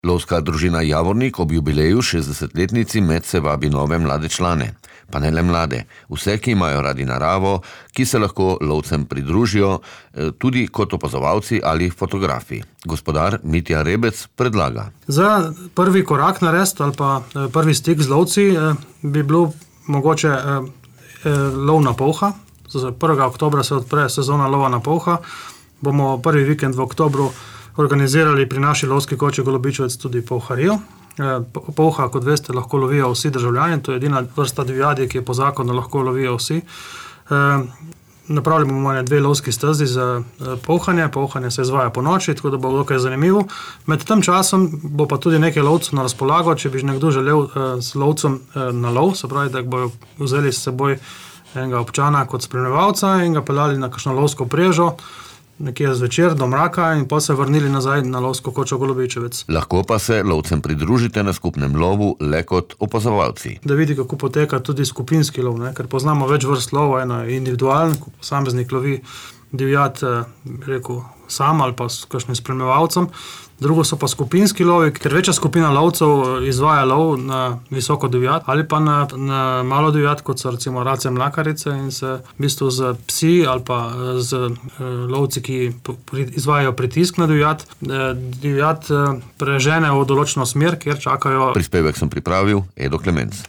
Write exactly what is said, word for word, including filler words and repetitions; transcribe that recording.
Lovska družina Javornik ob jubileju šestdesetletnici medse vabi nove mlade člane. Pa ne le mlade, vse, ki imajo radi naravo, ki se lahko lovcem pridružijo, tudi kot opazovalci ali fotografi. Gospodar Mitja Rebec predlaga. Za prvi korak narediti ali pa prvi stik z lovci bi bilo mogoče lov na polha. prvega oktobra se odpre sezona lova na polha. Bomo prvi vikend v oktobru organizirali pri naši lovski koči Golobičevec tudi polharijo. Polha, kot veste, lahko lovijo vsi državljani, to je edina vrsta divjadi, ki je po zakonu lahko lovijo vsi. Napravili bomo dve lovski stezi za polhanje, polhanje se izvaja po noči, tako da bo dokaj zanimivo. Med tem časom bo pa tudi nekaj lovcev na razpolago, če bi nekdo želel s lovcem na lov, se pravi, da bojo vzeli s seboj enega občana kot spremljevalca in ga peljali na kakšno lovsko prežo, nekje zvečer do mraka in potem se vrnili nazaj na lovsko kočo Golobičevec. Lahko pa se lovcem pridružite na skupnem lovu le kot opazovalci. Da vidi, kako poteka tudi skupinski lov, ne? Ker poznamo več vrst lova, eno je individualen, ko posameznik lovi divjad, rekel, sam ali pa s kakšnim spremljevalcem. Drugo so pa skupinski lovi, ker večja skupina lovcev izvaja lov na visoko divjad ali pa na, na malo divjad, kot so recimo race mlakarice in se v bistvu z psi ali pa z lovci, ki izvajajo pritisk na divjad, divjad prežene v določeno smer, kjer čakajo. Prispevek sem pripravil Edo Klemenc.